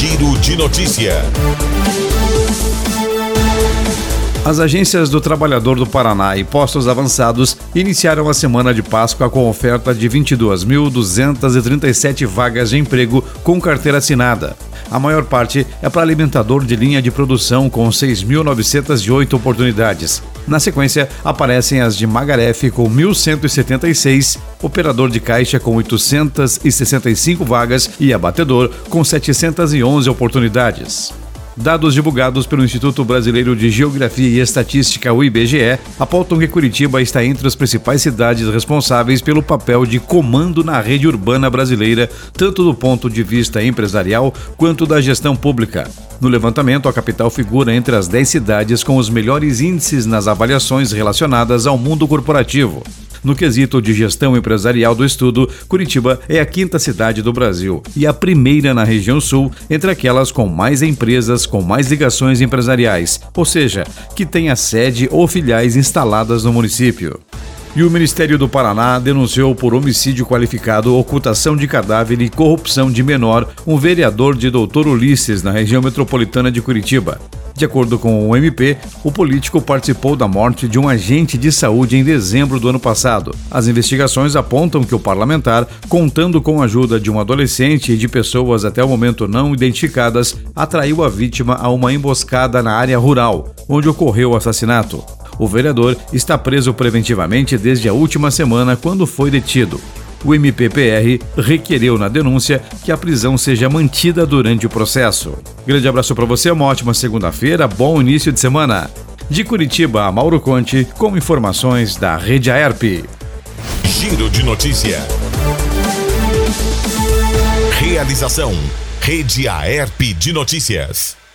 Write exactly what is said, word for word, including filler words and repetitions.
Giro de Notícia. As agências do Trabalhador do Paraná e postos avançados iniciaram a semana de Páscoa com oferta de vinte e duas mil duzentas e trinta e sete vagas de emprego com carteira assinada. A maior parte é para alimentador de linha de produção, com seis mil novecentas e oito oportunidades. Na sequência, aparecem as de Magaref com mil cento e setenta e seis, operador de caixa com oitocentas e sessenta e cinco vagas e abatedor com setecentas e onze oportunidades. Dados divulgados pelo Instituto Brasileiro de Geografia e Estatística, o I B G E, apontam que Curitiba está entre as principais cidades responsáveis pelo papel de comando na rede urbana brasileira, tanto do ponto de vista empresarial quanto da gestão pública. No levantamento, a capital figura entre as dez cidades com os melhores índices nas avaliações relacionadas ao mundo corporativo. No quesito de gestão empresarial do estudo, Curitiba é a quinta cidade do Brasil e a primeira na região sul entre aquelas com mais empresas com mais ligações empresariais, ou seja, que tem a sede ou filiais instaladas no município. E o Ministério do Paraná denunciou por homicídio qualificado, ocultação de cadáver e corrupção de menor um vereador de Doutor Ulisses, na região metropolitana de Curitiba. De acordo com o M P, o político participou da morte de um agente de saúde em dezembro do ano passado. As investigações apontam que o parlamentar, contando com a ajuda de um adolescente e de pessoas até o momento não identificadas, atraiu a vítima a uma emboscada na área rural, onde ocorreu o assassinato. O vereador está preso preventivamente desde a última semana, quando foi detido. O M P P R requereu na denúncia que a prisão seja mantida durante o processo. Grande abraço para você, uma ótima segunda-feira, bom início de semana. De Curitiba, Mauro Conte, com informações da Rede Aerp. Giro de Notícia. Realização: Rede Aerp de Notícias.